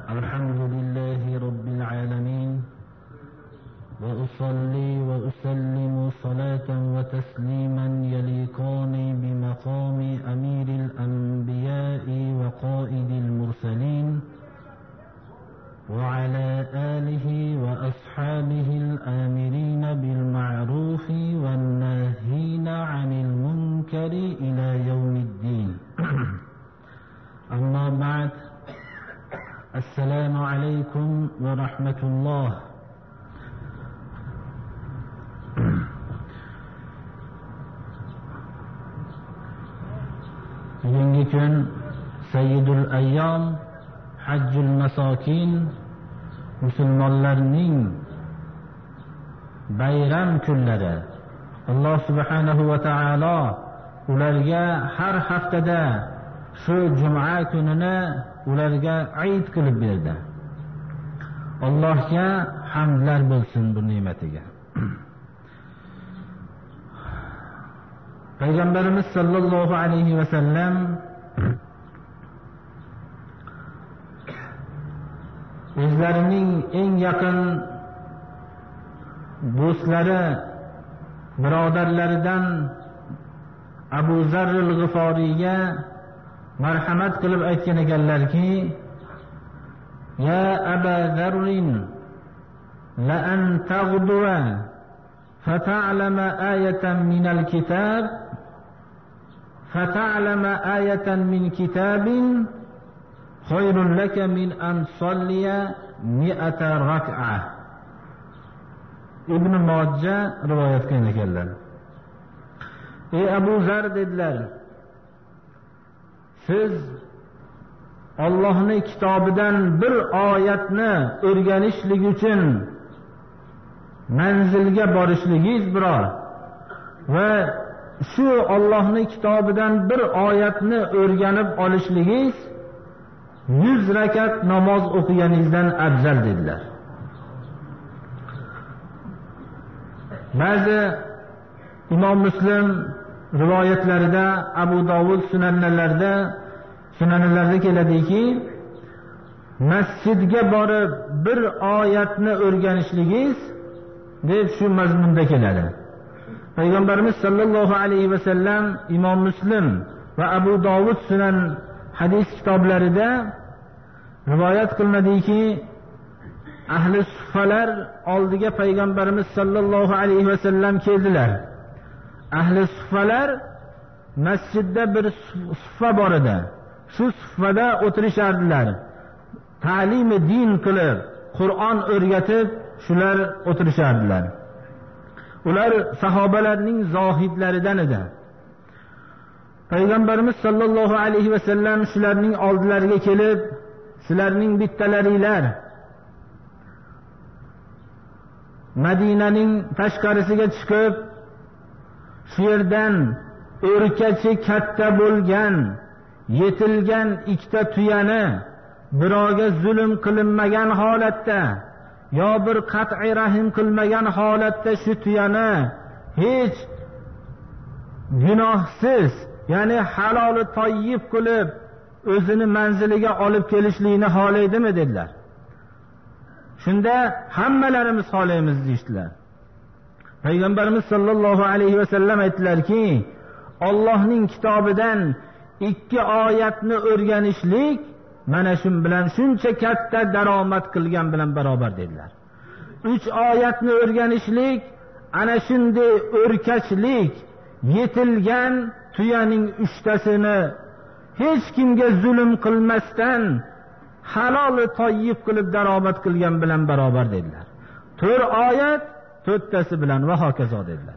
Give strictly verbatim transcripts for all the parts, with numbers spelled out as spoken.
الحمد لله رب العالمين، وأصلي وأسلم صلاة وتسليما يليقان بمقام أمير الأنبياء وقائد المرسلين، وعلى آله وأصحابه الآمرين بالمعروف والناهين عن المنكر إلى يوم الدين. أما بعد، السلام عليكم ورحمة الله. Bugungi kun Sayyidul Ayyam, Hajjul Masakin, musulmonlarning bayram kunlari. Alloh subhanahu va taolo ularga har haftada shu juma kunini ularga Eid qilib berdi. Allohga hamdlar bo'lsin bu ne'matiga. Payg'ambarimiz sallallohu alayhi va sallam o'zlarining eng yaqin do'stlari, birodarlaridan Abu Zarr al-G'iforiga marhamat qilib aytgan ekanlarki: "Ya Aba Zarrin, la an taghduwa fata'lama ayatan min al-kitab fata'lama ayatan min kitabin khayrun laka min an tusalliya mi'ata rak'ah." Ibn Majah rivoyat qilgan ekanlar. Ey Abu Zar dedilar, siz Allohning kitobidan bir oyatni o'rganishlik uchun manzilga borishligingiz biror va shu Allohning kitobidan bir oyatni o'rganib olishligingiz yuz rakat namoz o'qiganingizdan afzal dedilar. Ba'zi Imom Muslim rivoyatlarida, Abu Dovud sunanlarida sunanlarda keladiki, masjidga borib bir oyatni o'rganishligingiz deb shu mazmunda keladi. Payg'ambarimiz sallallohu alayhi va sallam Imom Muslim va Abu Dovud sunan hadis kitoblarida rivoyat qilinadiki, ahli suffalar oldiga Payg'ambarimiz sallallohu alayhi va sallam keldilar. Ahli suffalar masjidda bir suffa bor edi. Shu suffada o'tirishardilar. Ta'limi din qilib, Qur'on o'rgatib, shular o'tirishardilar. Ular sahobalarning zohidlaridan edi. Payg'ambarimiz sallallohu alayhi va sallam shularning oldilariga kelib, sizlarning bittalaringlar Madinaning tashqarisiga chiqib, shu yerdan o'rkachi katta bo'lgan, yetilgan ikkita tuyani birovga zulm qilinmagan holatda yo bir qat'i rahim qilmagan holatda shu tuyani hech gunohsiz, ya'ni haloli toyyib qilib o'zini manziliga olib kelishlikni xohlaydimi dedilar. Shunda hammalarimiz xohlaymiz deyishdilar. Payg'ambarimiz sallallohu alayhi va sallam aytdilarki, Allohning kitobidan ikki oyatni o'rganishlik mana shu bilan shuncha katta daromad qilgan bilan barobar dedilar. Uch oyatni o'rganishlik ana shunday o'rkachlik, yetilgan tuyaning uchtasini hech kimga zulm qilmasdan haloli toyyib qilib daromad qilgan bilan barobar dedilar. to'rt oyat to'rttasi bilan va hokazo dedilar.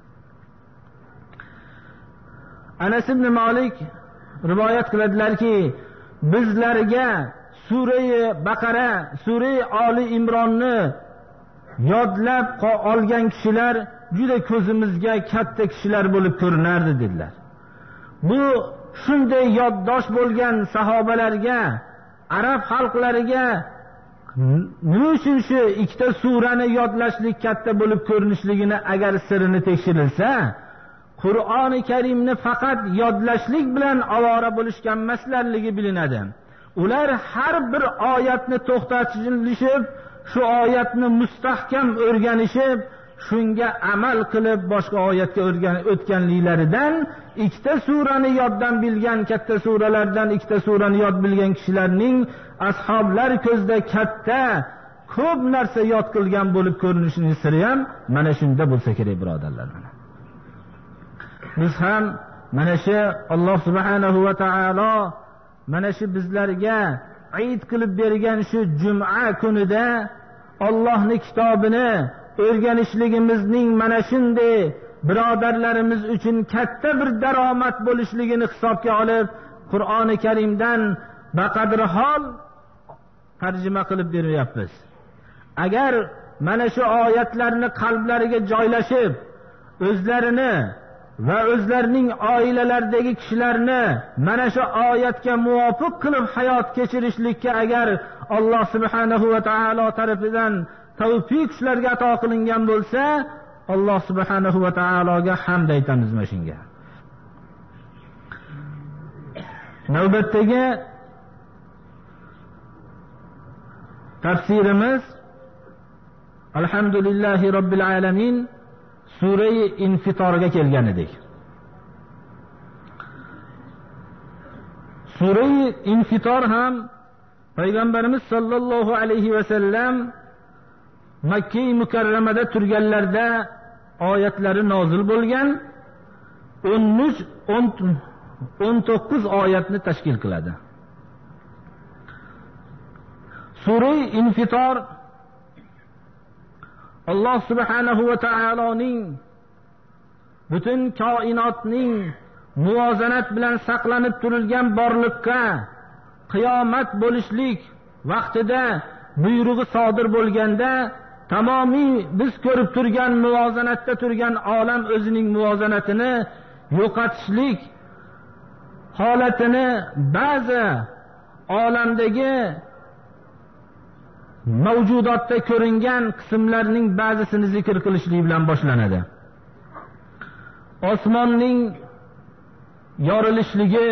Anas ibn Malik rivoyat qiladilarki, bizlarga Sura-i Baqara, Sura-i Ali Imronni yodlab olgan kishilar juda ko'zimizga katta kishilar bo'lib ko'rinardi dedilar. Bu shunday yoddosh bo'lgan sahobalarga, arab xalqlariga nima uchun shu ikkita surani yodlashlik katta bo'lib ko'rinishligini agar sirini tekshirilsa, Qur'oni Karimni faqat yodlashlik bilan ovora bo'lishgan emaslarligi bilinadi. ular har bir oyatni to'xtatishib, shu oyatni mustahkam o'rganishib, shunga amal qilib boshqa oyatga o'tganliklaridan, ikkita surani yoddan bilgan, katta suralardan ikkita surani yod bilgan kishilarning ashoblar ko'zida katta ko'p narsa yod qilgan bo'lib ko'rinishining siri ham mana shunda bo'lsa kerak, birodarlar. Biz ham mana shu Alloh subhanahu va taolo mana shu bizlarga Eid qilib bergan shu juma kunida Allohning kitobini o'rganishligimizning mana shunday birodarlarimiz uchun katta bir daromad bo'lishligini hisobga olib, Qur'oni Karimdan baqadr hol tarjima qilib beryapmiz. Agar mana shu oyatlarni qalblariga joylashib, o'zlarini va o'zlarining oilalaridagi kishilarni mana shu oyatga muvofiq qilib hayot kechirishlikka agar Alloh subhanahu va taolo tarafidan tavfiq shularga ato qilingan bo'lsa, Alloh subhanahu va taologa hamd aytamiz mana shunga. Navbatdagi tafsirimiz Alhamdulillahi Robbil alamin Sura-i Infitorga kelgan edik. Sura-i Infitor ham Payg'ambarimiz sollallohu alayhi va sallam Makka mukarramada turganlarda oyatlari nozil bo'lgan o'n uch o'n to'qqiz oyatni tashkil qiladi. Sura-i Infitor Alloh subhanahu va taoloning butun koinotning muvozanat bilan saqlanib turilgan borliqqa qiyomat bo'lishlik vaqtida buyrug'i sodir bo'lganda tamomiy biz ko'rib turgan muvozanatda turgan olam o'zining muvozanatini yo'qotishlik holatini ba'zi olamdagi mavjudotda ko'ringan qismlarning ba'zisini zikr qilishlik bilan boshlanadi. Osmonning yorilishligi,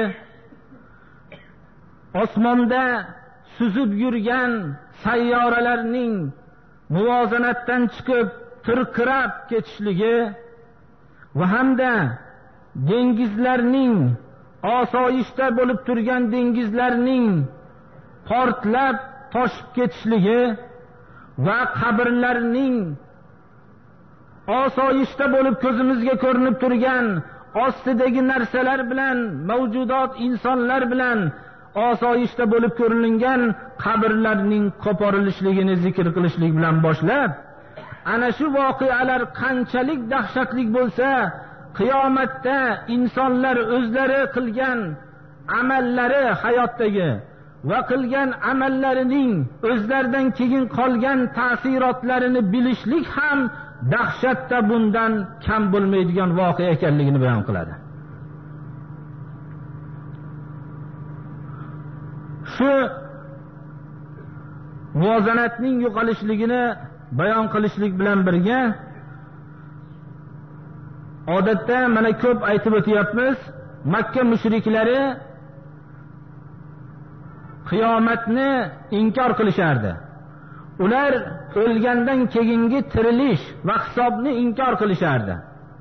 osmonda suzib yurgan sayyoralarning muvozanatdan chiqib tirqirab ketishligi va hamda dengizlarning osoyishta bo'lib turgan dengizlarning portlab toshib ketishligi va qabrlarning osoyishta bo'lib ko'zimizga ko'rinib turgan ostidagi narsalar bilan mavjudot insonlar bilan osoyishta bo'lib ko'ringan qabrlarning qo'porilishligini zikr qilishlik bilan boshlab, ana shu voqealar qanchalik dahshatli bo'lsa, qiyomatda insonlar o'zlari qilgan amallari hayotdagi va qilgan amallarining o'zlaridan keyin qolgan ta'sirotlarini bilishlik ham dahshatda bundan kam bo'lmaydigan voqea ekanligini bayon qiladi. Shu muvozanatning yo'qolishligini bayon qilishlik bilan birga, odatda mana ko'p aytib o'tyapmiz, Makka mushriklari qiyomatni inkor qilishardi. Ular o'lgandan keyingi tirilish va hisobni inkor qilishardi.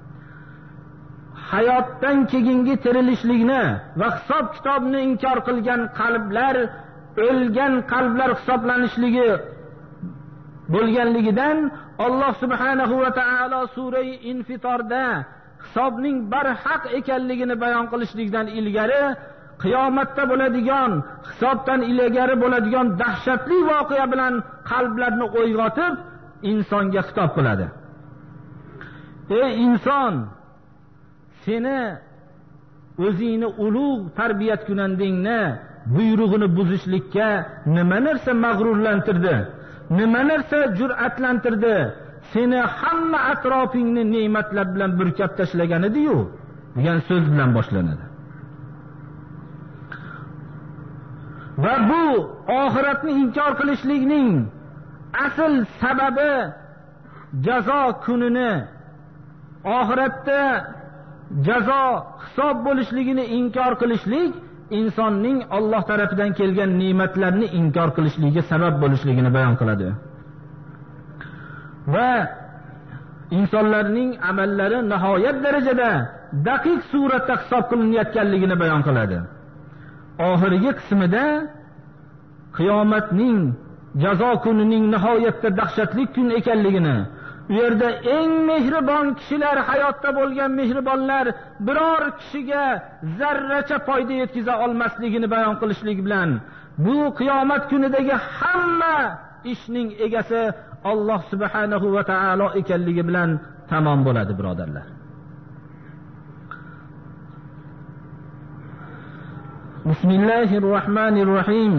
Hayotdan keyingi tirilishlikni va hisob kitobni inkor qilgan qalblar o'lgan qalblar hisoblanishligi bo'lganligidan Alloh subhanahu va taolo sura-i Infitorda hisobning barhaq ekanligini bayon qilishlikdan ilgari qiyomatda bo'ladigan, hisobdan ilgari bo'ladigan dahshatli voqea bilan qalblarni o'yg'otib insonga xitob qiladi. Ey inson, seni o'zingni ulug' tarbiyat kunandingni buyrug'ini buzishlikka nima narsa mag'rurlantirdi, nima narsa jur'atlantirdi? Seni hamma atrofingni ne'matlar bilan burkab tashlagan edi-yu degan so'z bilan boshlanadi. Va bu oxiratni inkor qilishlikning asl sababi jazo kunini, oxiratda jazo hisob bo'lishligini inkor qilishlik insonning Alloh tarafidan kelgan ne'matlarni inkor qilishligiga sabab bo'lishligini bayon qiladi. Va insonlarning amallari nihoyat darajada daqiq suratda hisob qilinayotganligini bayon qiladi. Oxirgi qismida qiyomatning jazo kunining nihoyatda dahshatli kun ekanligini, u yerda eng mehribon kishilar, hayotda bo'lgan mehribonlar biror kishiga zarracha foyda yetkiza olmasligini bayon qilishlik bilan bu qiyomat kunidagi hamma ishning egasi Alloh subhanahu va taolo ekanligi bilan tamom bo'ladi, birodarlar. Bismillahir rohmanir rohim.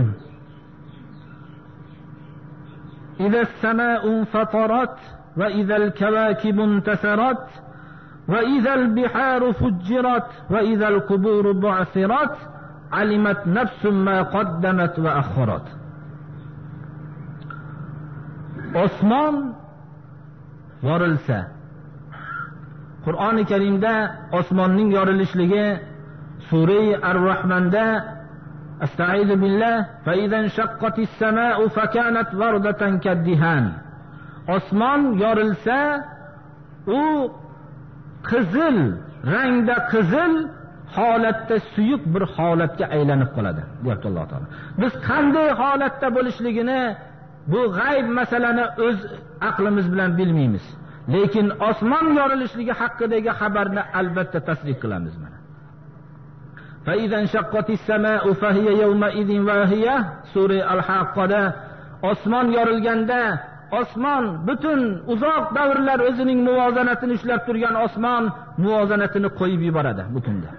إذا السماء انفطرت وإذا الكواكب انتثرت وإذا البحار فجرت وإذا القبور بعثرت علمت نفس ما قدمت وأخرت. Osmon yorilsa, Qur'oni Karimda osmonning yorilishligi Sura Ar-Rahmonda Astaizu billah fa idan shaqqatis sama'u fakanat wardatan kaddihan. Osmon yorilsa, u qizil rangda, qizil holatda suyuq bir holatga aylanib qoladi, deyapti Alloh taolo. Biz qanday holatda bo'lishligini, bu g'ayb masalani o'z aqlimiz bilan bilmaymiz. Lekin osmon yorilishligi haqidagi xabarni albatta tasdiq qilamiz mana. Fa idan shaqqatis sama'u fa hiya yawma idin wahiya. Sura Al-Haqqada osmon yorilganda, osmon butun uzoq davrlar o'zining muvozanatini ushlab turgan osmon muvozanatini qo'yib yuboradi butunda.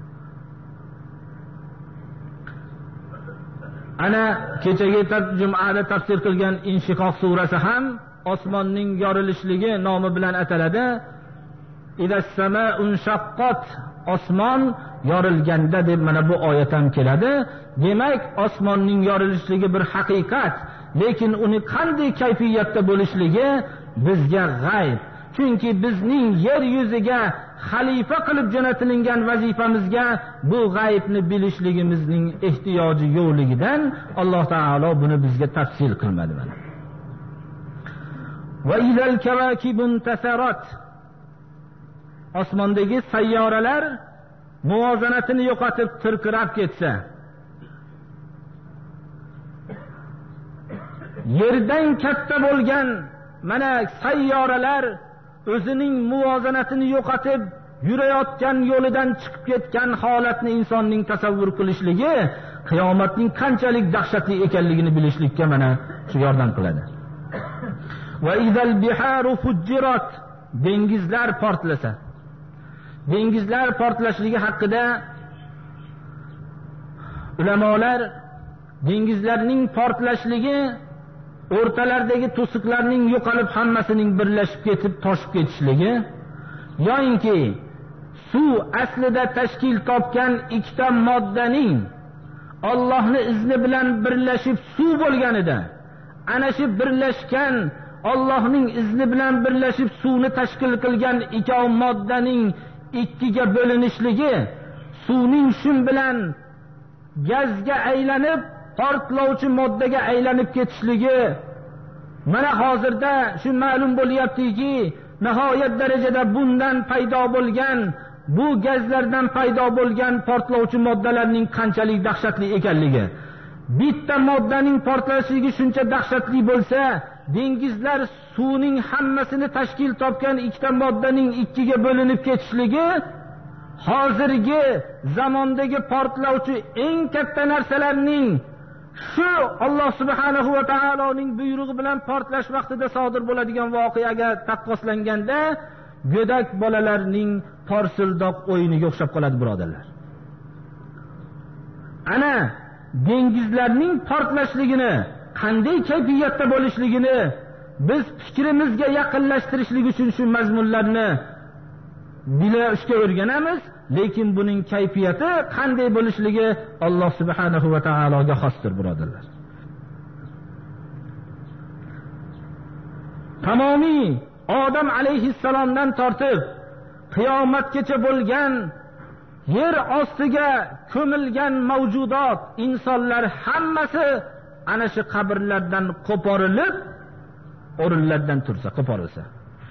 Ana kechagi jumada tafsir qilgan Inshiqoq surasi ham osmonning yorilishligi nomi bilan ataladi. Idas sama'un shaqqat, osmon yorilganda deb mana bu oyat ham keladi. Demak, osmonning yorilishligi bir haqiqat, lekin uni qanday kayfiyatda bo'lishligi bizga g'ayb. Chunki bizning yer yuziga xalifa qilib jo'natilingan vazifamizga bu g'aybni bilishligimizning ehtiyoji yo'qligidan Alloh taolo buni bizga tafsil qilmadi mana. Va izal kawakibun tasarat. Osmondagi sayyoralar muvozanatini yo'qotib tirqirab ketsa, yerdan katta bo'lgan mana sayyoralar o'zining muvozanatini yo'qotib yurayotgan yo'lidan chiqib ketgan holatni insonning tasavvur qilishligi qiyomatning qanchalik dahshatli ekanligini bilishlikka mana shu yordam qiladi. Va izal biharu fujjirat, dengizlar portlasa. Dengizlar portlashligi haqida ulamolar dengizlarning portlashligi o'rtalardagi to'siqlarning yo'qolib hammasining birlashib ketib toshib ketishligi, yoinki suv aslida tashkil topgan ikkita moddaning Allohning izni bilan birlashib suv bo'lganida, ana shu birlashgan Allohning izni bilan birlashib suvni tashkil qilgan ikkov moddaning ikkiga bo'linishligi, suvning shun bilan gazga aylanib portlovchi moddaga aylanib ketishligi, mana hozirda shu ma'lum bo'lyaptiki, nihoyat darajada bundan paydo bo'lgan, bu gazlardan paydo bo'lgan portlovchi moddalarning qanchalik dahshatli ekanligi. Bitta moddaning portlashligi shuncha dahshatli bo'lsa, dengizlar suvning hammasini tashkil topgan ikkita moddaning ikkiga bo'linib ketishligi hozirgi zamondagi portlovchi eng katta narsalarning shu Alloh subhanahu va taoloning buyrug'i bilan portlash vaqtida sodir bo'ladigan voqeaga taqqoslanganda go'dak bolalarning torsildoq o'yiniga o'xshab qoladi, birodarlar. Ana dengizlarning portlashligini, qanday kayfiyatda bo'lishligini biz fikrimizga yaqinlashtirishlik uchun shu mazmunlarni bilishga o'rganamiz, lekin buning kayfiyati qanday bo'lishligi Alloh subhanahu va taologa xosdir, birodarlar. Tamomiy Odam alayhissalomdan tortib qiyomatgacha bo'lgan yer ostiga ko'milgan mavjudot, insonlar hammasi ana shu qabrlardan qo'porilib, o'rinlardan tursa, qo'porilsa.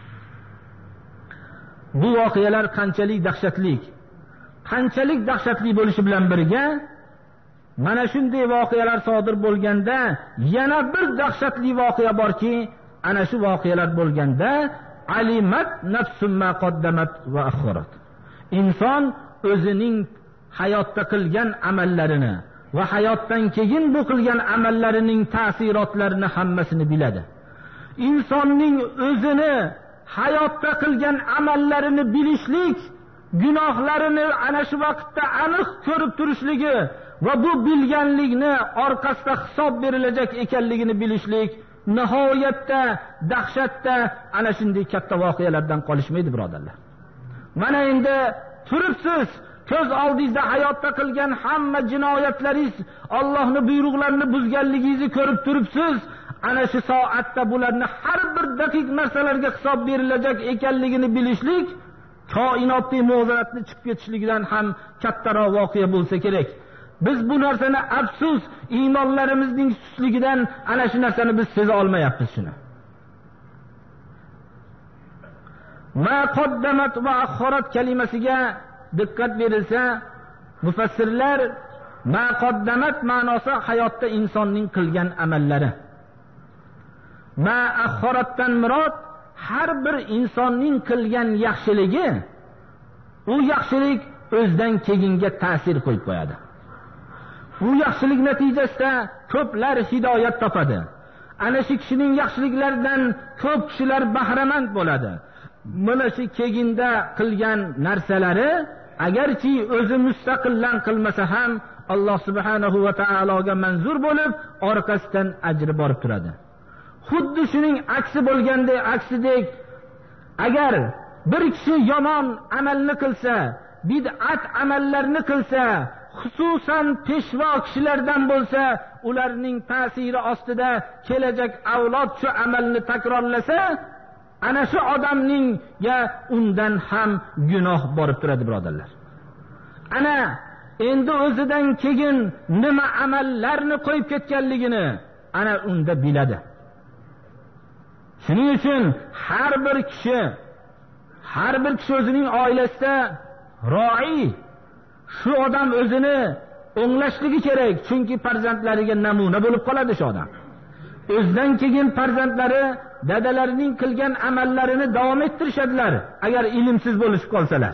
Bu voqealar qanchalik dahshatli, qanchalik dahshatli bo'lishi bilan birga, mana shunday voqealar sodir bo'lganda yana bir dahshatli voqea borki, ana shu voqealar bo'lganda alimat nafsum ma qaddamat va akharat. Inson o'zining hayotda qilgan amallarini va hayotdan keyin bu qilgan amallarining ta'sirotlarini hammasini biladi. Insonning o'zini hayotda qilgan amallarini bilishlik, gunohlarini ana shu vaqtda aniq ko'rib turishligi va bu bilganlikni orqasida hisob berilajak ekanligini bilishlik nihoyatda dahshatda ana shunday katta voqealardan qolishmaydi, birodarlar. Mana endi turibsiz, ko'z oldingizda hayotda qilgan hamma jinoyatlaringiz, Allohning buyruqlarini buzganligingizni ko'rib turibsiz. Ana shu soatda bularni har bir daqiq narsalarga hisob berilajak ekanligini bilishlik koinotning mo'jizatini chiqib ketishligidan ham kattaroq voqea bo'lsa kerak. Biz bu narsani afsus iymonlarimizning susligidan ana shu narsani biz seza olmayapmiz. Shuni ma qaddamat va akharat kalimasiga diqqat berilsa, mufassirlar ma qaddamat ma'nosi hayotda insonning qilgan amallari, ma akharatdan murod har bir insonning qilgan yaxshiligi, u yaxshilik o'zdan keyinga ta'sir qo'yib qo'yadi. Bu yaxshilik natijasida ko'plar hidoyat topadi. Ana shu kishining yaxshiliklaridan ko'p kishilar bahramand bo'ladi. Mana shu keyinda qilgan narsalari agarchi o'zi mustaqillan qilmasa ham Alloh subhanahu va taologa manzur bo'lib, orqasidan ajri borib turadi. Xuddi shuning aksi bo'lganda, aksidek, agar bir kishi yomon amalni qilsa, bid'at amallarni qilsa, xususan peshvo kishilardan bo'lsa, ularning ta'siri ostida kelajak avlod shu amalni takrorlasa, ana shu odamning ya undan ham gunoh borib turadi, birodarlar. Ana endi o'zidan keyin nima amallarni qo'yib ketganligini ana unda biladi. Shuning uchun har bir kishi har bir kishi o'zining oilasida roi, shu odam o'zini o'nglashligi kerak, chunki farzandlariga namuna bo'lib qoladi shu odam. O'zidan keyin farzandlari dadalarining qilgan amallarini davom ettirishadilar agar ilmsiz bo'lishib qolsalar.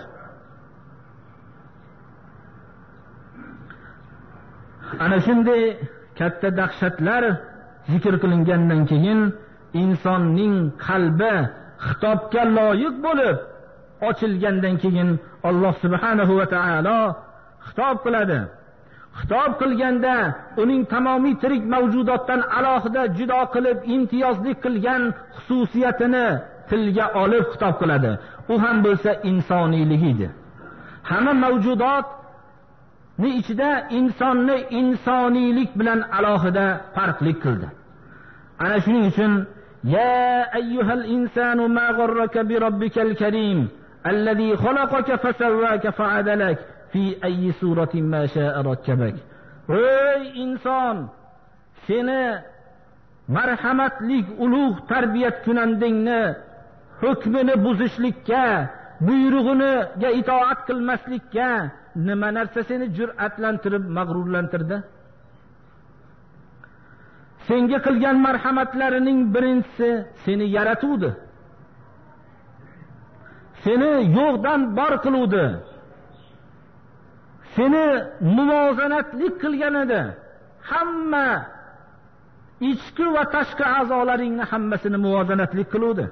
Ana shunday katta dahshatlar zikr qilingandan keyin insonning qalbi xitobga loyiq bo'lib ochilgandan keyin Alloh subhanahu va taolo xitob qiladi. Xitob qilganda uning tamomiy tirik mavjudotdan alohida judo qilib imtiyozli qilgan xususiyatini tilga olib xitob qiladi. U ham bo'lsa insoniyligidir. Hamma mavjudot ni ichida insonni insoniylik bilan alohida farqli qildi. Ana shuning uchun ya ayyuhal insanu ma gharraka bi robbikal karim allazi khalaqaka fasawwaka fa'adalak fi ayyi suratin ma sha'a rakkabak. Ey inson, seni marhamatlik ulug' tarbiyat kunandingni hukmini buzishlikka, buyrug'iga itoat qilmaslikka nima narsa seni jur'atlantirib mag'rurlantirdi? Senga qilgan marhamatlarining birinchisi seni yaratuvdi. Seni yo'qdan bor qiluvdi. Seni muvozanatlik qilgan edi. Hamma ichki va tashqi a'zolaringni hammasini muvozanatlik qiluvdi.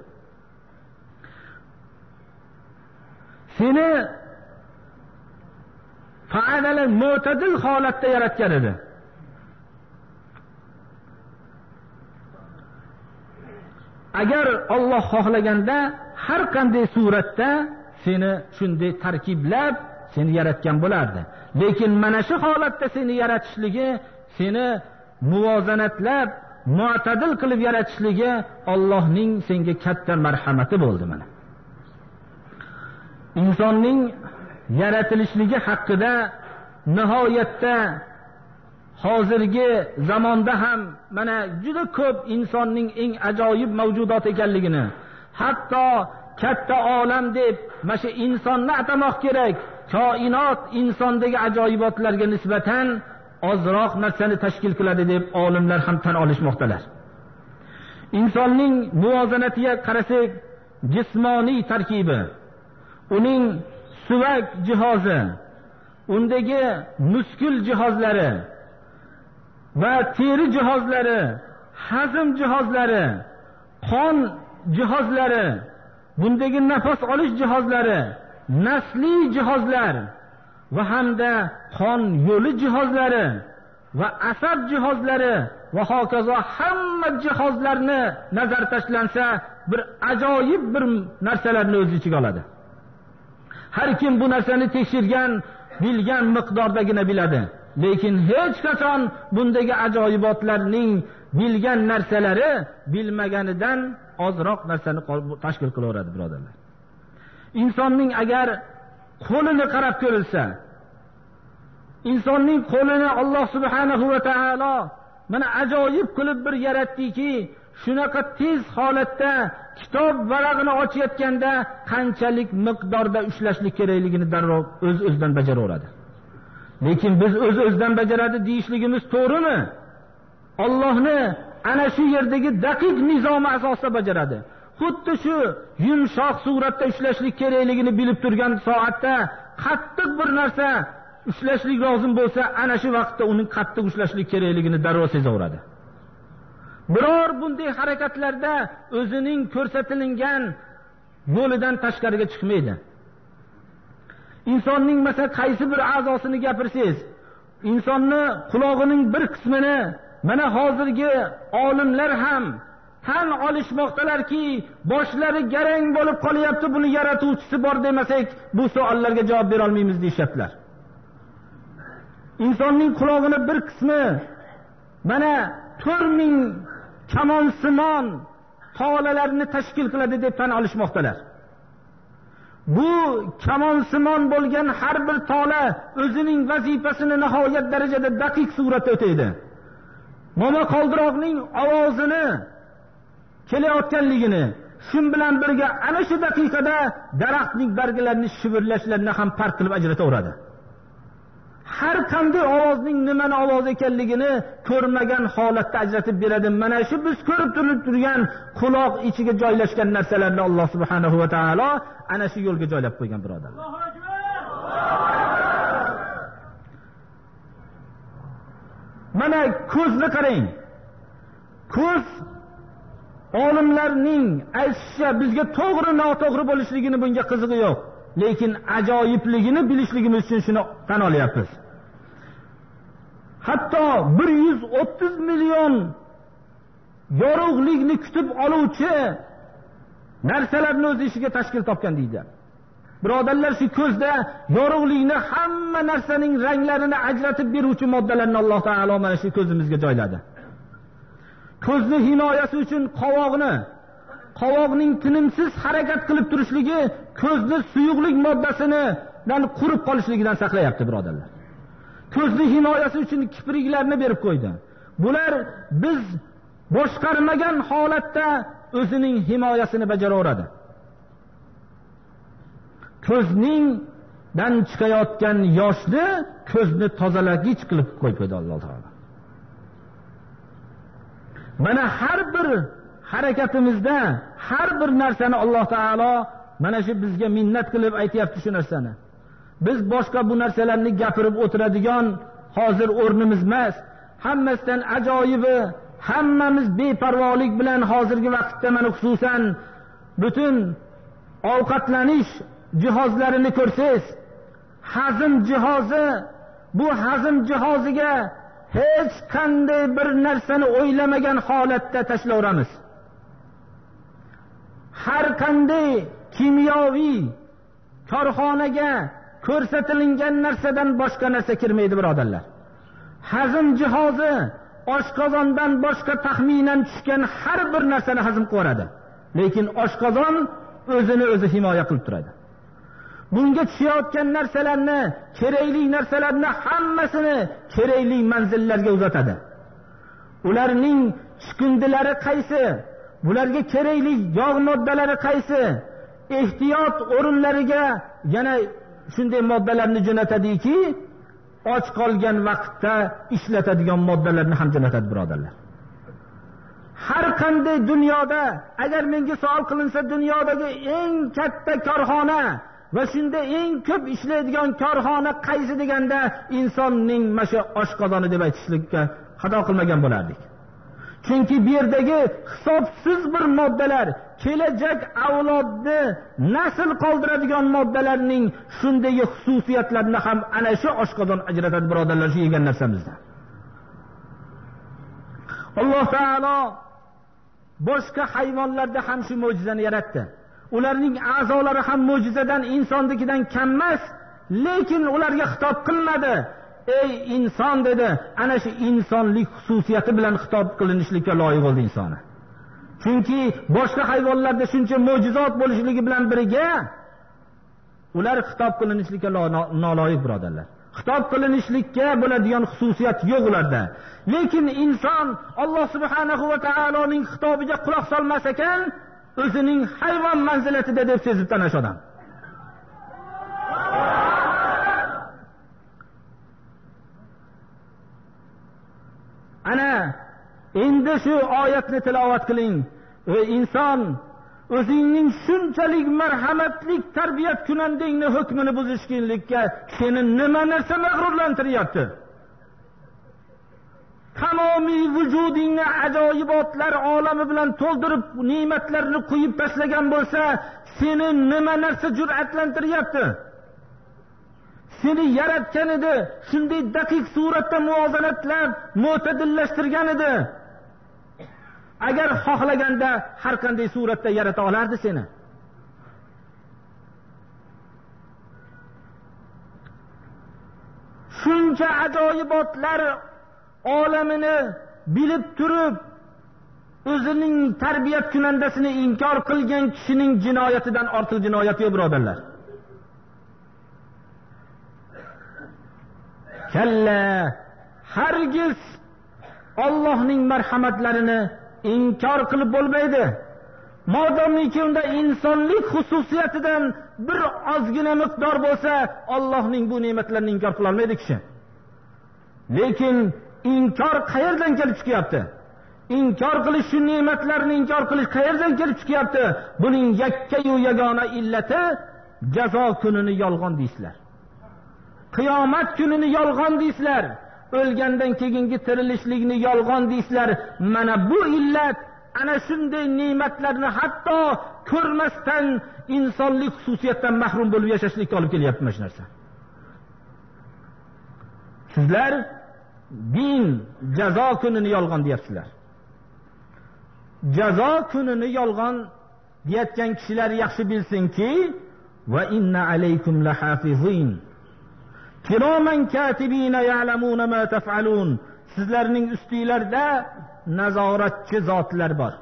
Seni fa'alal mo'tadil holatda yaratgan edi. Agar Alloh xohlaganda har qanday suratda seni shunday tarkiblab seni yaratgan bo'lardi. Lekin mana shu holatda seni yaratishligi, seni muvozanatlab, mu'tadil qilib yaratishligi Allohning senga katta marhamati bo'ldi. Mana insonning yaratilishligi haqida nihoyatda hozirgi zamonda ham mana juda ko'p insonning eng ajoyib mavjudot ekanligini, hatto katta olam deb mana shu insonni atamoq kerak, koinot insondagi ajoyibotlarga nisbatan ozroq narsani tashkil qiladi deb olimlar ham tan olishmoqdalar. Insonning muvozanatiga qarasak, jismoniy tarkibi, uning suvak jihozi, undagi muskul jihozlari va teri jihozlari, hazm jihozlari, qon jihozlari, bundagi nafas olish jihozlari, nasliy jihozlar va hamda qon yo'li jihozlari va asab jihozlari va hokazo hamma jihozlarni nazar tashlansa bir ajoyib bir narsalarni o'z ichiga oladi. Har kim bu narsani tekshirgan, bilgan miqdordagina biladi. Lekin hech qachon bundagi ajoyibotlarning bilgan narsalari bilmaganidan ozroq narsani tashkil qilaveradi, birodarlar. Insonning agar qo'lini qarab ko'rilsa, insonning qo'lini Alloh subhanahu va taolo mana ajoyib qilib bir yaratdiki, shunaqa tez holatda kitob varag'ini ochayotganda qanchalik miqdorda ushlashlik kerakligini darrov o'z-o'zidan bajaraveradi. Lekin biz o'z-o'zidan bajaradi deyishligimiz to'g'rimi? Allohni ana shu yerdagi daqiq nizomi asosida bajaradi. Xuddi shu yumshoq suratda ushlashlik kerakligini bilib turgan soatda qattiq bir narsa ushlashlik lozim bo'lsa, ana shu vaqtda uning qattiq ushlashlik kerakligini darrov sezaveradi. Biror bunday harakatlarda o'zining ko'rsatilgan yo'lidan tashqariga chiqmaydi. Insonning mesela qaysi bir a'zosini gapirsangiz, insonni qulog'ining bir qismini mana hozirgi olimlar ham tan olishmoqdalarki, boshlari garang bo'lib qolyapti, buni yaratuvchisi bor demasak, bu savollarga javob bera olmaymiz deyaptilar. Insonning qulog'ini bir qismi mana to'rt ming kamonsimon tolalarni tashkil qiladi deb tan olishmoqdalar. Bu kamonsimon bo'lgan har bir tola o'zining vazifasini nihoyat darajada daqiq suratda o'taydi. Momo qoldiroqning ovozini kelayotganligini, shun bilan birga ana shu daqiqada daraxtning barglarini shivirlashlarini ham farq qilib ajrataveradi. Har qanday ovozning nimani ovoz ekanligini ko'rmagan holatda ajratib beradi. Mana shu biz ko'rib turib turgan quloq ichiga joylashgan narsalarni Alloh subhanahu va taolo ana shu yo'lga joylab qo'ygan, birodarlar. Mana ko'zni qarang. Ko'z olimlarning aytishicha bizga to'g'ri noto'g'ri bo'lishligini bunga qizig'i yo'q. Lekin ajoyibligini bilishligimiz uchun shuni tan olyapmiz. Hatto bir yuz o'ttiz million yorug'likni kutib oluvchi narsalarni o'z ishiga tashkil topgan deydi. Birodarlar, shu ko'zda yorug'likni, hamma narsaning ranglarini ajratib beruvchi moddalarni Alloh taolo mana shu ko'zimizga joyladi. Ko'zni himoyasi uchun qovoqni, qovoqning tinimsiz harakat qilib turishligi ko'zni suyuqlik moddasidan qurib qolishligidan saqlayapti, birodarlar. Ko'zni himoyasi uchun kipriklarni berib qo'ydi. Bular biz boshqarmagan holatda o'zining himoyasini bajaraveradi. Ko'zning dan chiqayotgan yoshni ko'zni tozalagich qilib qo'ydi Alloh taolo. Mana har bir harakatimizda har bir narsani Alloh taolo mana shu bizga minnat qilib aytayapti shu narsani. Biz boshqa bu narsalarni gapirib o'tiradigan hozir o'rnimiz emas. Hammasidan ajoyibi, hammamiz beparvolik bilan hozirgi vaqtda mana xususan butun ovqatlanish jihozlarini ko'rsangiz, hazm jihozi, bu hazm jihoziga hech qanday bir narsani o'ylamagan holatda tashlayveramiz. Har qanday kimyoviy korxonaga ko'rsatilgan narsadan boshqa narsa kirmaydi, birodarlar. Hazm jihozi oshqozondan boshqa taxminan tushgan har bir narsani hazm qiladi. Lekin oshqozon o'zini o'zi himoya qilib turadi. bunga tushayotgan narsalarni, kerakli narsalarni hammasini kerakli manzillarga uzatadi. Ularning chiqindilari qaysi? Bularga kerakli yog' moddalari qaysi? Ehtiyot o'rinlariga yana shunday moddalarni jo'natadiki, och qolgan vaqtda ishlatadigan moddalarni ham jo'natadi, birodarlar. Har qanday dunyoda, agar menga savol qilinsa, dunyodagi eng katta korxona va shunda eng ko'p ishlaydigan korxona qaysi deganda, insonning mana oshqozoni deb aytishlikka xato qilmagan bo'lardik. Chunki bu yerdagi hisobsiz bir moddalar, kelajak avlodni nasl qoldiradigan moddalarning shunday xususiyatlarini ham ana shu oshqozon ajratadi, birodarlar, shu yegan narsamizdan. Alloh taolo boshqa hayvonlarda ham shu mo'jizani yaratdi. Ularning a'zolari ham mo'jizadan, insonnikidan kam emas, lekin ularga xitob qilmadi. Ey inson dedi, ana shu insonlik xususiyati bilan xitob qilinishlikka loyiq bo'ldi insoni. Chunki boshqa hayvonlarda shuncha mo'jizot bo'lishligi bilan birga ular xitob qilinishlikka noloyiq, birodarlar. Xitob qilinishlikka bo'ladigan xususiyat yo'q ularda. Lekin inson Alloh subhanahu va taoloning xitobiga quloq solmas ekan, o'zining hayvon manzilatida deb sezib tanash odam. Ana endi shu oyatni tilovat qiling. Ey inson, o'zingning shunchalik marhamatlik tarbiyat kunandingni hukmini buzishkinlikka seni nima narsa mag'rurlantiryapti? Tamomiy vujudingni ajoyibotlar olami bilan to'ldirib, ne'matlarni qo'yib tashlagan bo'lsa, seni nima narsa jur'atlantiryapti? Seni yaratgan edi, shunday daqiq suratda muvozanatlab, mo'tadillashtirgan edi. Agar xohlaganda har qanday suratda yarata olardi seni. Shuncha ajoyibotlar olamini bilib turib, o'zining tarbiyat kunandasini inkor qilgan kishining jinoyatidan ortiq jinoyat yo'q, birodarlar. Kalla, hargiz Allohning marhamatlarini inkor qilib bo'lmaydi. Modomiki unda insonlik xususiyatidan bir ozgina miqdor bo'lsa, Allohning bu ne'matlarini inkor qila olmaydi kishi. Lekin inkor qayerdan kelib chiqyapti? Inkor qilish, shu ne'matlarni inkor qilish qayerdan kelib chiqyapti? Buning yakka-yu yagona illati jazo kunini yolg'on deysizlar. Qiyomat kunini yolg'on deysizlar. O'lgandan keyingi tirilishlikni yolg'on deysizlar. Mana bu illat ana shunday ne'matlarni hatto ko'rmasdan insonlik xususiyatdan mahrum bo'lib yashashlikka olib kelyapti mana shu narsa. Sizlar din jazo kunini yolg'on deyapsizlar. Jazo kunini yolg'on deyotgan kishilar yaxshi bilsinki, va inna alaykum lahafizin kiroman katibina ya'lamuna ma taf'alun. Sizlarning ustingizda nazoratchi zotlar bor.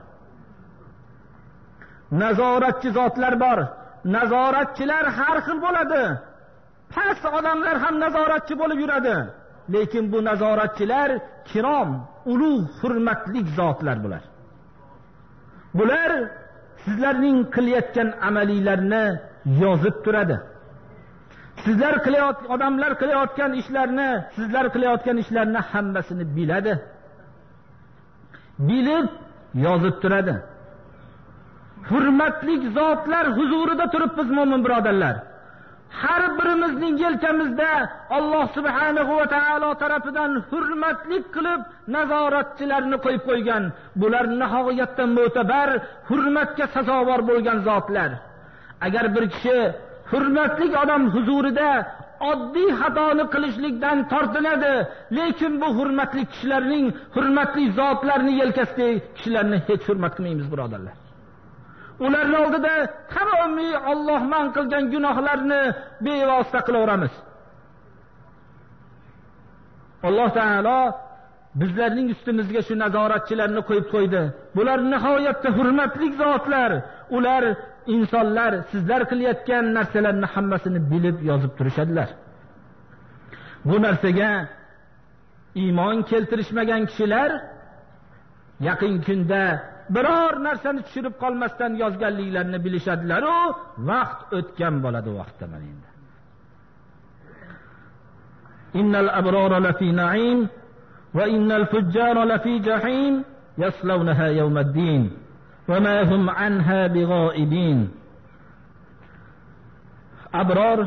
Nazoratchi zotlar bor. Nazoratchilar har xil bo'ladi. Past odamlar ham nazoratchi bo'lib yuradi. Lekin bu nazoratchilar kirom, ulug', hurmatli zotlar bular. Bular sizlarning qilayotgan amaliylarni yozib turadi. Sizlar qilayotgan, odamlar qilayotgan ishlarni, sizlar qilayotgan ishlarni hammasini biladi. Bilib yozib turadi. Hurmatli zotlar huzurida turibmiz, mo'min birodarlar. Har birimizning yelkamizda Alloh subhanahu va taolo tarafidan hurmatli qilib nazoratchilarni qo'yib qo'ygan. Bular nihoyatda mo'tabar, hurmatga sazovor bo'lgan zotlar. Agar bir kishi hurmatli odam huzurida oddiy xatoni qilishlikdan tortinadi, lekin bu hurmatli kishilarning, hurmatli zotlarning yelkasidagi kishilarni hech hurmat qilmaymiz, birodarlar. Ularning oldida tamomiy Alloh man qilgan gunohlarni bevosita qilaveramiz. Alloh taolo bizlarning ustimizga shu nazoratchilarni qo'yib qo'ydi. Bular nihoyatda hurmatli zotlar. Ular insonlar sizlar qilayotgan narsalarni hammasini bilib yozib turishadilar. Bu narsaga iymon keltirishmagan kishilar yaqin kunda biror narsani tushirib qolmasdan yozganliklarini bilishadilar. U vaqt o'tgan bo'ladi vaqtda mana endi. Innal abrara lafi na'im va innal fujjara lafi jahim yaslawnaha yawmaddin va ma hum anha bighaibin. Abror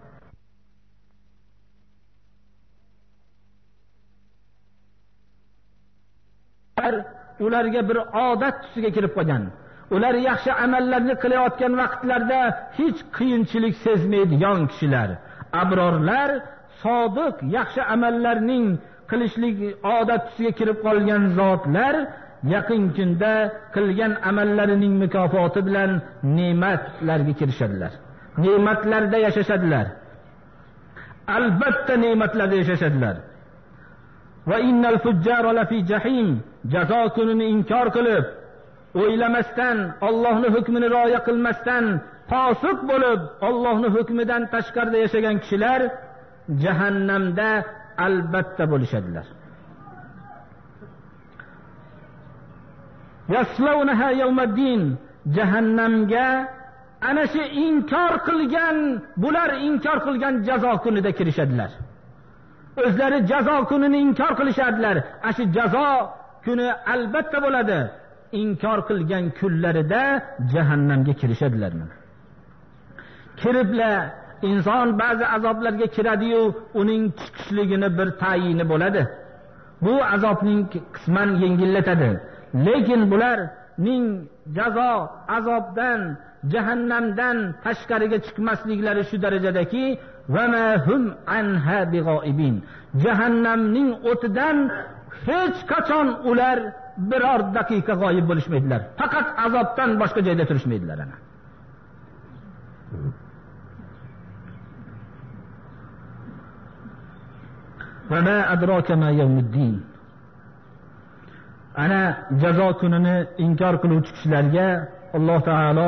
ularga bir odat tusiga kirib qolgan. Ular yaxshi amallarni qilayotgan vaqtlarda hech qiyinchilik sezmaydigan kishilar. Abrorlar sodiq yaxshi amallarning qilishlik odat tusiga kirib qolgan zotlar yaqin kunda qilgan amallarining mukofoti bilan ne'matlarga kirishadilar. Ne'matlarda yashashadilar. Albatta ne'matlarda yashashadilar. Va innal fujjara lafi jahim, jazo kunini inkor qilib, o'ylamasdan, Allohning hukmini rioya qilmasdan, fosiq bo'lib, Allohning hukmidan tashqarida yashagan kishilar jahannamda albatta bo'lishadilar. Yaslawnaha yawmaddin, jahannamga ana shu inkor qilgan, bular inkor qilgan jazo kunida kirishadilar. O'zlari jazo kunini inkor qilishadilar. Ashu jazo kuni albatta bo'ladi. Inkor qilgan kunlarida jahannamga kirishadilar. Kiriblar, inson ba'zi azoblarga kiradi-yu, uning chiqishligini bir tayini bo'ladi. Bu azobning qisman yengillatadi. Lekin bularning jazo azobdan, jahannamdan tashqariga chiqmasliklari shu darajadaki, va ma hum anha bighaibin. Jahannamning o'tidan hech qachon ular biror daqiqa g'oyib bo'lishmaydilar. Faqat azobdan boshqa joyda turishmaydilar ana. Va ma adraka ma yawmuddin. Ana jazo kunini inkor qiluvchi kishilarga Alloh taolo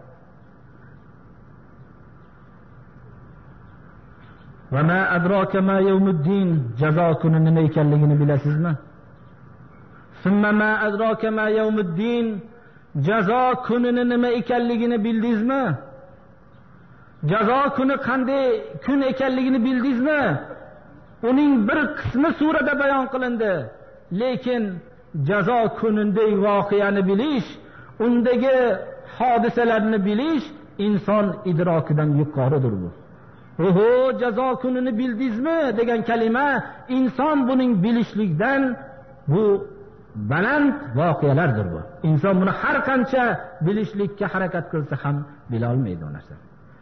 va ma adraka ma yawmuddin, jazo kuni nima ekanligini bilasizmi? Summa ma adraka ma yawmuddin, jazo kunini nima ekanligini bildingizmi? Jazo kuni qanday kun ekanligini bildingizmi? Uning bir qismi surada bayon qilindi. Lekin jazo kunidagi voqeani bilish, undagi hodisalarni bilish inson idrokidan yuqoridir bu. Oho, jazo kunini bildingizmi degan kalima inson buning bilishlikdan bu baland voqealardir bu. Inson buni har qancha bilishlikka harakat qilsa ham bila olmaydi u narsa.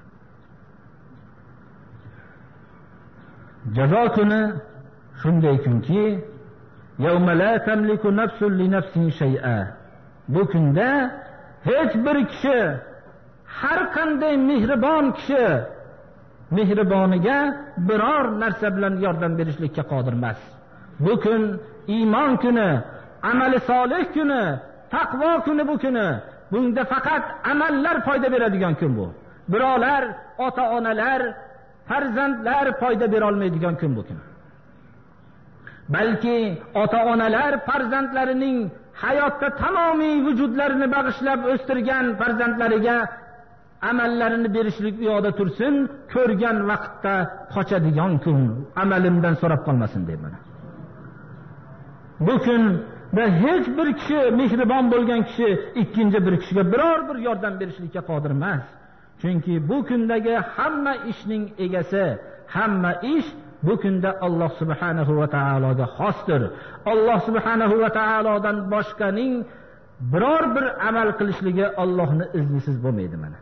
Jazo kuni shunday kunki, yawma la tamliku nafsun li nafsin shay'a. Bu kunda hech bir kishi, har qanday mehribon kishi mehriboniga biror narsa bilan yordam berishlikka qodir emas. Bu kun iymon kuni, amali solih kuni, taqvo kuni bu kuni. Bunda faqat amallar foyda beradigan kun bu. Birolar, ota-onalar, farzandlar foyda bera olmaydigan kun bu kun. Balki ota-onalar farzandlarining hayotda tamomiy vujudlarini bag'ishlab o'stirgan farzandlariga amallarini berishlik u yoqda tursin, ko'rgan vaqtda qochadigan kun, amalimdan so'rab qolmasin deb mana. Bu kunda hech bir kishi, mehribon bo'lgan kishi ikkinchi bir kishiga biror bir yordam berishlikka qodir emas. Chunki bu kundagi hamma ishning egasi, hamma ish bu kunda Alloh subhanahu va taologa xosdir. Alloh subhanahu va taolodan boshqaning biror bir amal qilishligi Allohning iznisiz bo'lmaydi mana.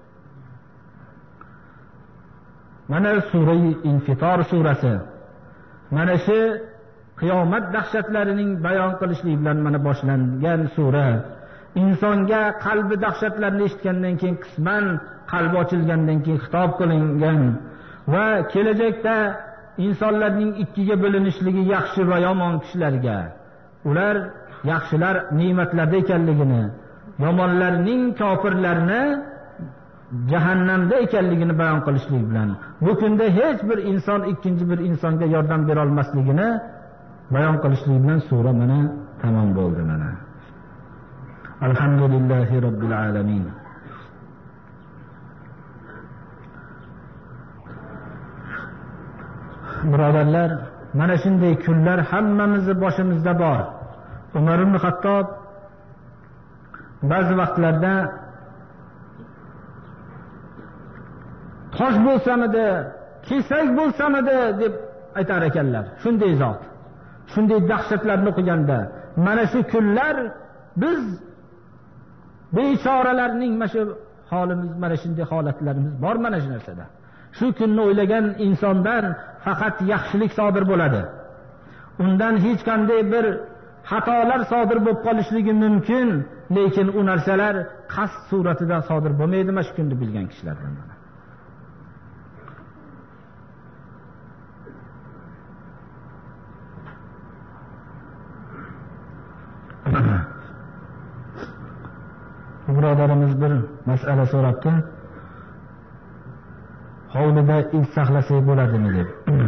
Mana sura-i Infitor surasi. Mana shu qiyomat dahshatlarining bayon qilishlik bilan mana boshlangan sura. Insonga qalbi dahshatlarni eshitgandan keyin qisman qalbi ochilgandan keyin xitob qilingan va kelajakda insonlarning ikkiga bo'linishligi, yaxshi va yomon kishilarga, ular yaxshilar ne'matlarda ekanligini, yomonlarning, kofirlarni jahannamda ekanligini bayon qilishlik bilan bu kunda hech bir inson ikkinchi bir insonga yordam bera olmasligini bayon qilishlik bilan sura mana tamom bo'ldi. Mana alhamdulillahi robbil alamin. Birodarlar, mana shunday kunlar hammamizni boshimizda bor. Umar ibn Xattob ba'zi vaqtlarda tosh bo'lsamidi, kesak bo'lsamidi deb aytar ekanlar. Shunday zot, shunday dahshatlarni o'qiganda, mana shu kunlar biz bechoralarning mana shu holimiz, mana shunday holatlarimiz bor mana shu narsada. Shu kunni o'ylagan insondan faqat yaxshilik sodir bo'ladi. Undan hech qanday bir xatolar sodir bo'lib qolishligi mumkin, lekin u narsalar qasd suratida sodir bo'lmaydi mana shu kunni bilgan kishilardan. Birodarimiz bir masala so'rabdi. Hovlida it saqlasak bo'ladimi deb.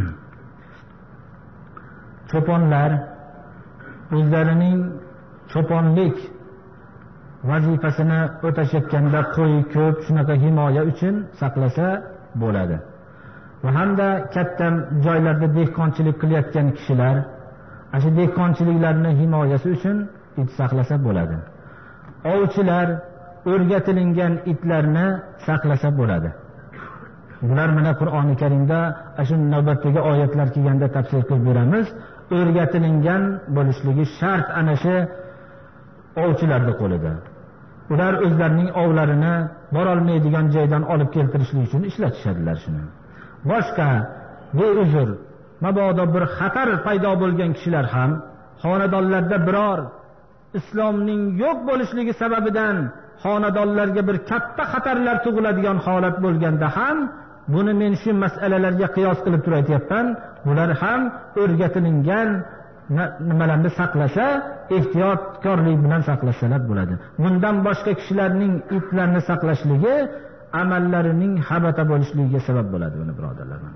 Cho'ponlar o'zlarining cho'ponlik vazifasini o'tashayotganda qo'y ko'p shunaqa himoya uchun saqlasa bo'ladi. Va hamda katta joylarda dehqonchilik qilayotgan kishilar ana dehqonchiliklarni himoyasi uchun it saqlasa bo'ladi. Ovchilar o'rgatilingan itlarni saqlasa bo'ladi. Bular mana Qur'oni Karimda shu navbatdagi oyatlar kelganda tafsir qilib beramiz. O'rgatilingan bo'lishligi shart ana shu ovchilarning qo'lida. Ular o'zlarining ovlarini borolmaydigan joydan olib keltirishlik uchun ishlatishadilar shuni. Boshqa beuzr, mabodo bir xatar paydo bo'lgan kishilar ham xonadonlarda biror islomning yo'q bo'lishligi sababidan xonadonlarga bir katta xatarlar tug'iladigan holat bo'lganda ham buni men shu masalalarga qiyos qilib turib aytyapman. Bular ham o'rgatilingan nimalarni saqlasa, ehtiyotkorlik bilan saqlasalar bo'ladi. Bundan boshqa kishilarning itlarni saqlashligi amallarining habata bo'lishligiga sabab bo'ladi buni birodarlar. Mana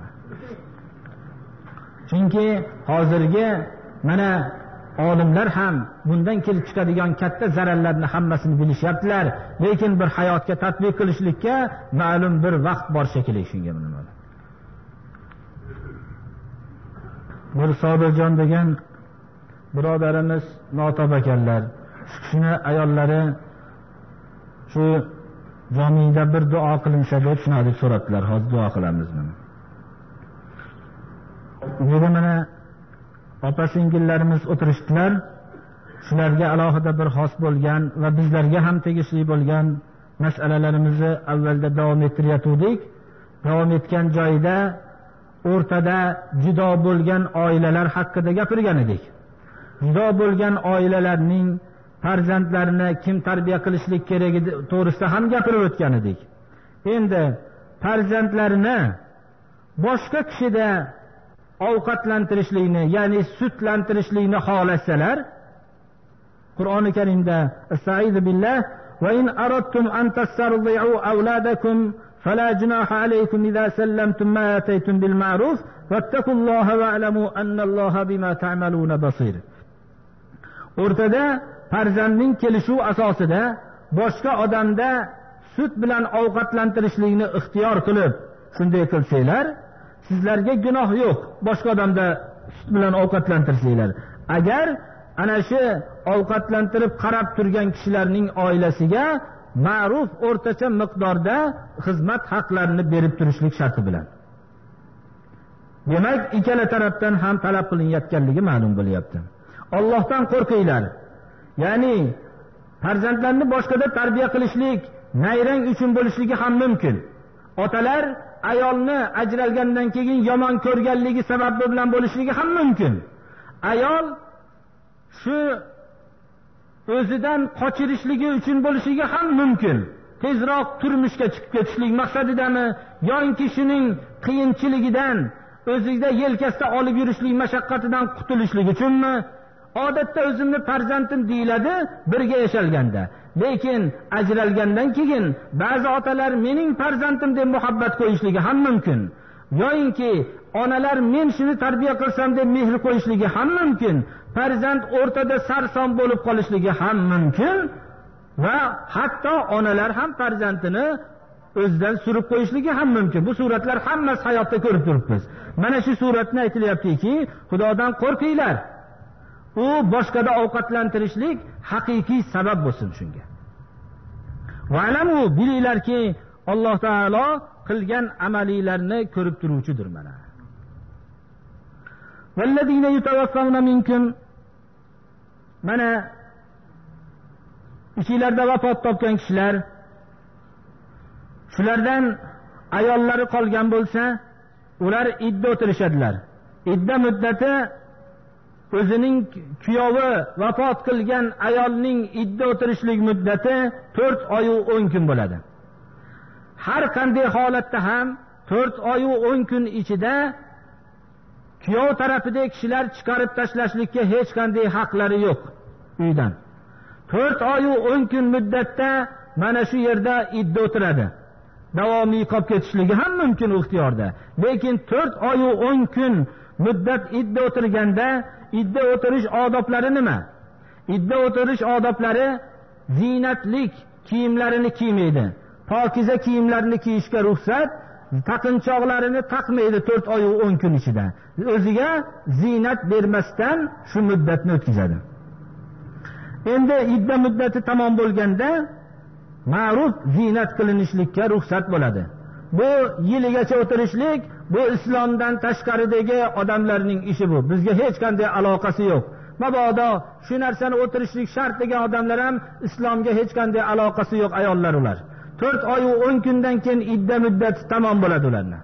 chunki hozirgi mana olimlar ham bundan kelib chiqadigan katta zararlarni hammasini bilishyaptilar, lekin bir hayotga tatbiq qilishlikka ma'lum bir vaqt bor shekilli shunga nima. Bir Sobirjon degan birodarimiz notob ekanlar. Shuni ayollari shu jamiyda bir duo qilinsa deb shuni deb so'radilar. Hozir duo qilamiz buni. Dedi mana opa-singillarimiz o'tirishdilar. Shularga alohida bir xos bo'lgan va bizlarga ham tegishli bo'lgan masalalarimizni avvalda davom ettirayotgandik. Davom etgan joyda o'rtada judo bo'lgan oilalar haqida gapirgan edik. Judo bo'lgan oilalarning farzandlarini kim tarbiya qilishlik keragi to'g'risida ham gapirib o'tgan edik. Endi farzandlarini boshqa kishida ovqatlantirishlikni, ya'ni sutlantirishlikni xohlasalar, Qur'oni Karimda Estaizu billah va in aradtum an tastardi'u awladakum fala junaha alaykum idza sallamtum ma ataytum bil ma'ruf wattaqulloha wa'lamu annalloha bima ta'maluna basir. O'rtada farzandning kelishuv asosida boshqa odamda sut bilan ovqatlantirishlikni ixtiyor qilib shunday qilsanglar, sizlarga gunoh yo'q. Boshqa odamda sut bilan ovqatlantirsanglar. Agar ana shu ovqatlantirib qarab turgan kishilarning oilasiga ma'ruf o'rtacha miqdorda xizmat haqlarini berib turishlik sharti bilan. Demak, ikkala tarafdan ham talab qilinayotganligi ma'lum bo'lyapti. Allohdan qo'rqinglar. Ya'ni farzandlarni boshqada tarbiya qilishlik nayrang uchun bo'lishligi ham mumkin. Otalar ayolni ajralgandan keyin yomon ko'rganligi sababi bilan bo'lishligi ham mumkin. Ayol shu o'zidan qochirishligi uchun bo'lishligi ham mumkin. Tezroq turmushga chiqib ketishlik maqsadidami yoki shuning qiyinchiligidan, o'zida yelkasida olib yurishlik mashaqqatidan qutulishlik uchunmi? Odatda o'zimni farzandim deyiladi birga yashalganda. lekin ajralgandan keyin ba'zi otalar mening farzandim deb muhabbat qo'yishligi ham mumkin, yoyinki onalar men shuni tarbiya qilsam deb mehr qo'yishligi ham mumkin, farzand o'rtada sarson bo'lib qolishligi ham mumkin va hatto onalar ham farzandini o'zidan surib qo'yishligi ham mumkin. Bu suratlar hammasi hayotda ko'rib turibmiz. Mana shu suratni aytilyaptiki, Xudodan qo'rqinglar. U boshqada ovqatlantirishlik haqiqiy sabab bo'lsin shunga. Va alamu, bilinglarki, Alloh taolo qilgan amaliylarni ko'rib turuvchidir mana. Vallazina yutawaffawna minkum, mana ichinglarda vafot topgan kishilar, shulardan ayollari qolgan bo'lsa, ular idda o'tirishadilar. Idda muddati o'zining kuyovi vafot qilgan ayolning idda o'tirishlik muddati to'rt oy va o'n kun bo'ladi. Har qanday holatda ham to'rt oy va o'n kun ichida kuyov tarafidagi kishilar chiqarib tashlashlikka hech qanday haqlari yo'q uydan. to'rt oy va o'n kun muddatda mana shu yerda idda o'tiradi. Davomiy qolib ketishligi ham mumkin ixtiyorda. Lekin to'rt oy va o'n kun muddat idda o'tirganda idda o'tirish odoblari nima? Idda o'tirish odoblari zinatlik kiyimlarini kiymaydi. Pokiza kiyimlarini kiyishga ruxsat, taqinchoqlarini taqmaydi to'rt oy va o'n kun ichida. O'ziga zinat bermasdan shu muddatni o'tkazadi. Endi idda muddati tamom bo'lganda ma'ruf zinat qilinishlikka ruxsat bo'ladi. Bu yiligacha o'tirishlik, bu islomdan tashqaridagi odamlarning ishi bu. Bizga hech qanday aloqasi yo'q. Mabodo shu narsani o'tirishlik shart degan odamlar ham islomga hech qanday aloqasi yo'q ayollar ular. to'rt oy va o'n kundan keyin idda muddati tamom bo'ladi ularning.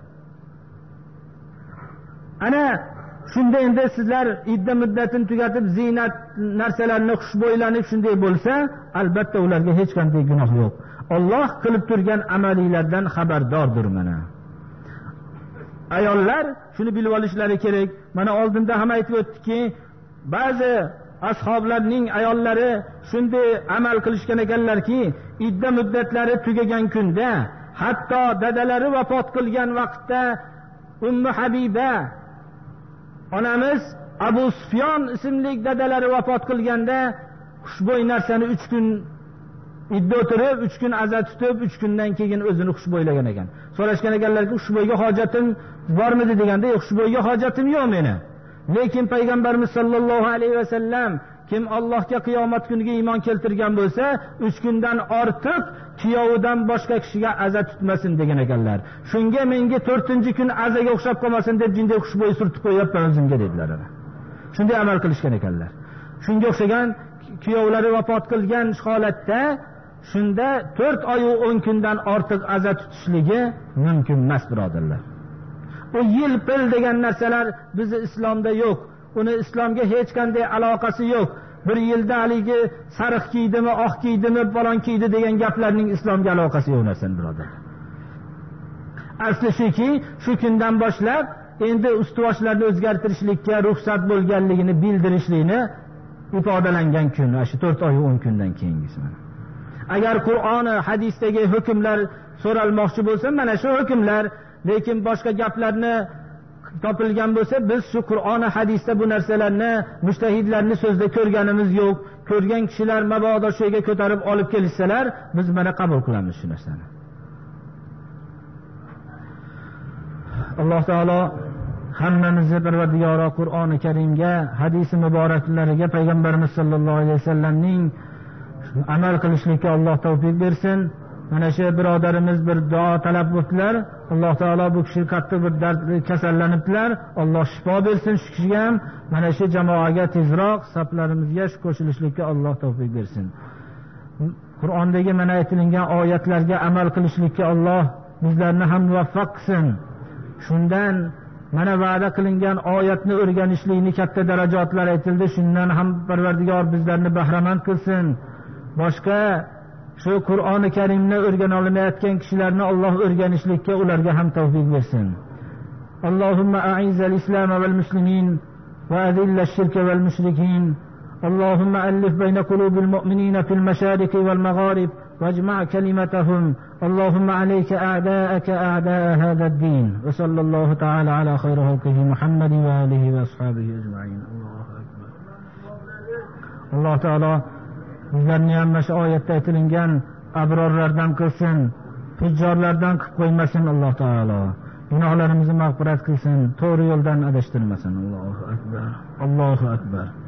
Ana shunda endi sizlar idda muddatini tugatib zinat narsalarni xushbo'ylanib shunday bo'lsa, albatta ularga hech qanday gunoh yo'q. Alloh qilib turgan amaliylardan xabardordir mana. Ayollar shuni bilib olishlari kerak. Mana oldinda ham aytib o'tdikki, ba'zi ashoblarning ayollari shunday amal qilishgan ekanlarki, idda muddatlari tugagan kunda, hatto dadalari vafot qilgan vaqtda Ummu Habiba onamiz Abu Sufyon ismli dadalari vafot qilganda xushbo'y narsani uch kun idda o'tirib, uch kun aza tutib, uch kundan keyin o'zini xushbo'ylagan ekan. So'rashgan ekanlarki, xushbo'yga hojatim bormidi deganda, yo'q, xushbo'yga hojatim yo'q meni. Lekin payg'ambarimiz sollallohu alayhi vasallam kim Allohga qiyomat kuniga iymon keltirgan bo'lsa, uch kundan ortiq kuyovidan boshqa kishiga aza tutmasin degan ekanlar. Shunga menga to'rtinchi kun azaga o'xshab qolmasin deb jinday xushbo'y surtib qo'yapman o'zimga dedilar. Shunday amal qilishgan ekanlar. Shunga o'xshagan kuyovlari vafot qilgan holatda shunda to'rt oy va o'n kundan ortiq aza tutishligi mumkin emas, birodarlar. O yil pil degan narsalar bizi islomda yo'q. Uni islomga hech qanday aloqasi yo'q. Bir yilda haligi sariq kiydimi, oq kiydimi, falon kiydi degan gaplarning islomga aloqasi yo'q narsalar, birodarlar. Asli shuki, shu kundan boshlab endi ustuvoshlarni o'zgartirishlikka ruxsat bo'lganligini bildirishlikni ifodalangan kun, shu to'rt oy va o'n kundan keyingisi. Agar Qur'oni, hadisdagi hukmlar so'ralmoqchi bo'lsa, mana shu hukmlar, lekin boshqa gaplarni topilgan bo'lsa, biz shu Qur'oni, hadisda bu narsalarni mujtahidlarning so'zida ko'rganimiz yo'q. Ko'rgan kishilar mabodo shu yerga ko'tarib olib kelishsalar, biz mana qabul qilamiz shu narsani. Alloh taolo hammamizni Parvardigoro Qur'oni Karimga, hadisi muboraklariga, payg'ambarimiz sollallohu alayhi vasallamning amal qilishlikka Alloh tavfiq bersin. Mana shu birodarimiz bir duo talab qildilar. Alloh taolo bu kishi qattiq bir dard kasallanibdilar. Alloh shifo bersin shu kishiga ham. Mana shu jamoaga tezroq saflarimizga qo'shilishlikka Alloh tavfiq bersin. Qur'ondagi mana aytilgan oyatlarga amal qilishlikka Alloh bizlarni ham muvaffaq qilsin. Shundan mana va'da qilingan oyatni o'rganishlikni katta darajatlar aytildi. Shundan ham Parvardigor bizlarni bahramand qilsin. Boshqa shu Qur'oni Karimni o'rgana olmayotgan kishilarni Alloh o'rganishlikka ularga ham tavfiq bersin. Allohumma a'izzal islam val muslimin va azillal shirka val mushrikin. اللهم ألف بين قلوب المؤمنين في المشارق والمغارب واجمع كلمتهم. اللهم عليك أعداءك أعداء هذا الدين. وصلى الله تعالى على خير خلقه محمد وآله وأصحابه أجمعين. الله أكبر. الله تعالى bizlarni ham mana shu oyatda aytilgan abrorlardan qilsin, fujjorlardan qilib qo'ymasin. Alloh taolo gunohlarimizni mag'firat qilsin, to'g'ri yo'ldan adashtirmasin. Allohu akbar. Allohu akbar.